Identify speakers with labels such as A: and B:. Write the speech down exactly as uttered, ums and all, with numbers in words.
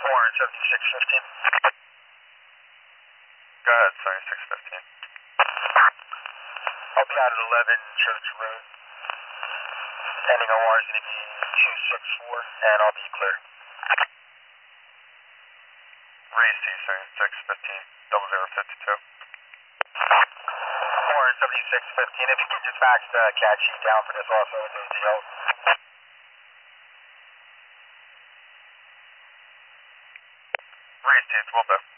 A: four seventy-six fifteen.
B: Go ahead, seventy-six fifteen.
A: I'll be out at eleven Church Road. Ending O R is going to be two six four, and I'll be clear.
B: Reese, seventy-six fifteen, double zero fifty-two.
A: four seventy-six fifteen, if you can just match the cat sheet down for this also with the D O.
B: Reese, will do.